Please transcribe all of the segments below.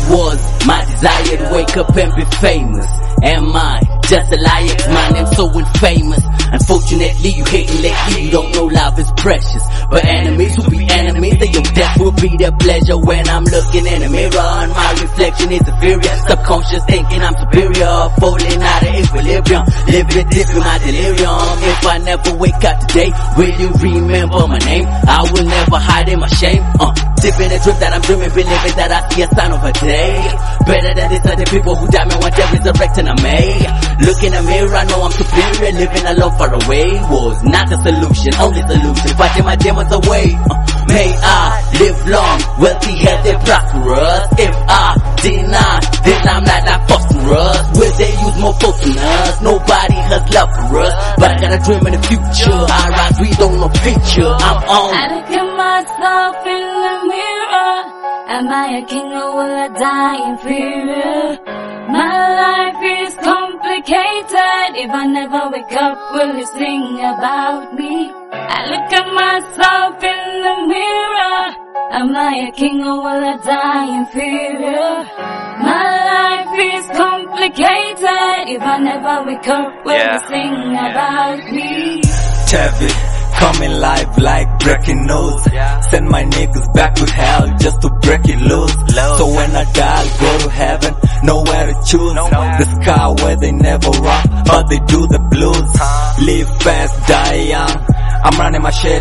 was my desire to wake up and be famous. Am I just a liar? 'Cause my name's so infamous. Unfortunately, you hating lately, you don't know love is precious. But enemies who be enemies, they your death will be their pleasure. When I'm looking in the mirror and my reflection is inferior, subconscious thinking I'm superior, falling out of equilibrium, living deep in my delirium. If I never wake up today, will you remember my name? I will never hide in my shame. Deep in the truth that I'm dreaming, believing that I see a sign of a day better than these other people who die me one day resurrecting a May. Look in the mirror, I know I'm superior. Living alone far away was not the solution, only solution, fighting my demons away. May I live long, wealthy, healthy, prosperous. If I deny, then I'm not phosphorus. Will they use more force than us? Nobody has love for us, but I got a dream in the future. I rise, we don't know picture. I'm on. I look at myself in the mirror. Am I a king or will I die inferior? My life is complicated. If I never wake up, will you sing about me? I look at myself in the mirror. Am I a king or will I die inferior? My life is complicated. If I never wake up, will you sing about me? Tevi, coming live like breaking news. Send my niggas back to hell just to break it loose. So when I die, I'll go to heaven, nowhere to choose. The sky where they never rock, but they do the blues. Live fast, die young. I'm running my shit.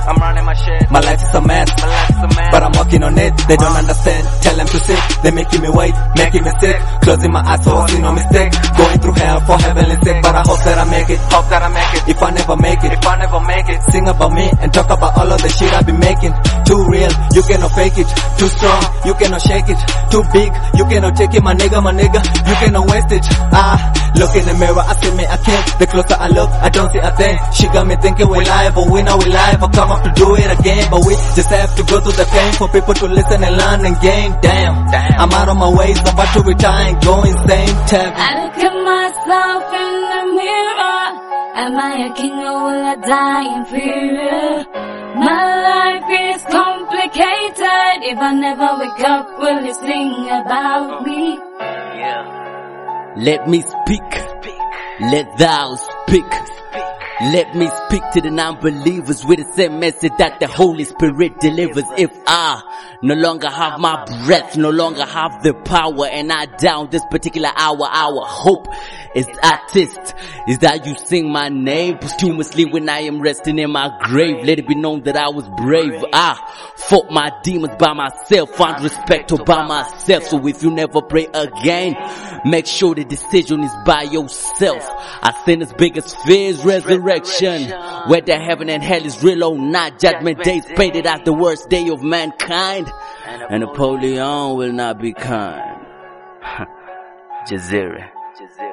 My life is a mess, but I'm working on it. They don't understand. Tell them to sit. They making me wait, making me sick. Closing my eyes so I see no mistake. Going through hell for heavenly sake, but I hope that I make it. If I never make it, sing about me and talk about all of the shit I be making. Too real, you cannot fake it. Too strong, you cannot shake it. Too big, you cannot take it, my nigga, you cannot waste it. Look in the mirror, I see me, I can't. The closer I look, I don't see a thing. She got me thinking we live, but we know we live. I come up to do it again, but we just have to go through the pain for people to listen and learn and gain. Damn. I'm out of my ways, I'm about to retire and go insane. I look at myself in the mirror. Am I a king or will I die inferior? My life is complicated. If I never wake up, will you sing about me? Let me speak. Let thou speak. Let me speak to the non-believers with the same message that the Holy Spirit delivers. If I no longer have my breath, no longer have the power, and I down this particular hour, our hope is artist is that you sing my name posthumously when I am resting in my grave. Let it be known that I was brave. I fought my demons by myself, found respect by myself. So if you never pray again, make sure the decision is by yourself. I sin as big as fears, resurrection, whether heaven and hell is real or not. Judgment day is painted as the worst day of mankind, and Napoleon will not be kind. Jazira.